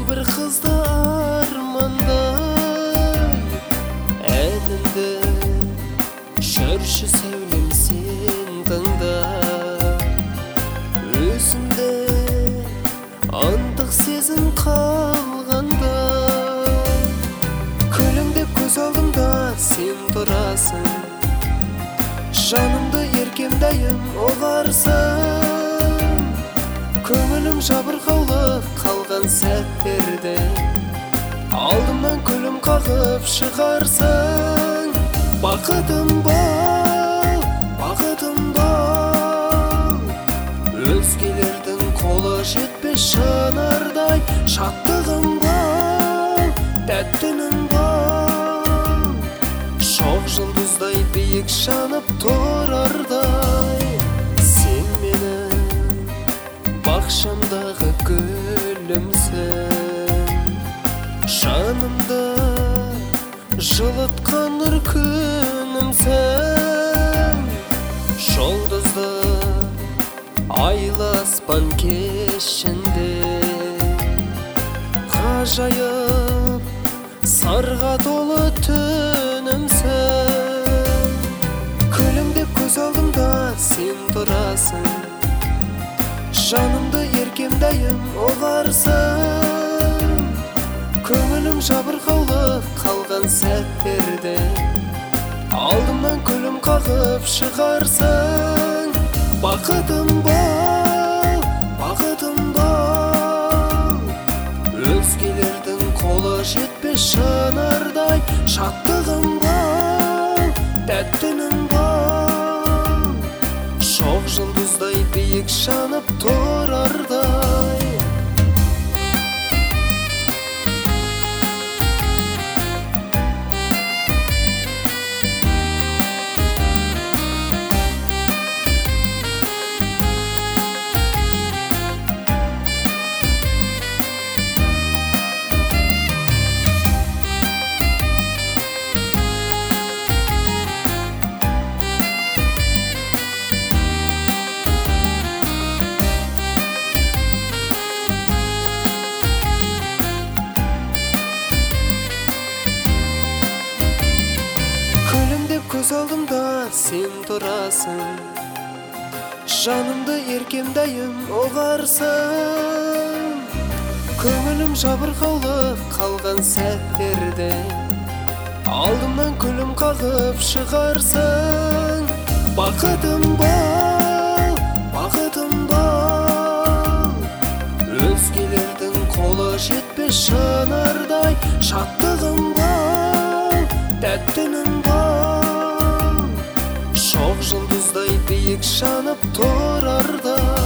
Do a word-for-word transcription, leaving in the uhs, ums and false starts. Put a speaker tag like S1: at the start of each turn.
S1: bir kızdı armanda, eninde şörşü sevlimsin tında. Özünde andık sezim kalganda, külümde göz aldımda sen durasın. Жанымды еркемдайым оғарсың, көңілім жабырқаулы қалған сәттерде алдымнан күлім қағып шығарсың. Бақытым бол, бақытым бол, өзгелердің қолы жетпес шынардай. Шаттығым бол, тәттінің бол, шоқ жұлдыздай биік жанып тұрардай. Сен менің бақшамдағы гүлімсің, жанымда жылытқан нұр күнімсің. Жұлдызды айлы аспан кешінде ғажайып сарға толы түнімсің. Күлімде көз алдымда сен тұрасың, жанымды еркемдайым оғарсың. Көңілім жабырқаулы қалған сәттерде алдымнан күлім қағып шығарсың. Бақытым бол, бақытым бол, өзгелердің қолы жетпес шынардай. Шаттығым бол, тәттінің бол, шоқ жұлдыздай биік жанып тұрардай. Көз алдымда сен тұрасың, жанымды еркемдайым оғарсың. Көңілім жабырқаулы қалған сәттерде алдымнан күлім қағып шығарсың. Бақытым бол, бақытым бол, өзгелердің қолы жетпес шынардай. Шаттығым бол, тәттінің бол, шоқ жұлдыздай биік жанып тұрардай.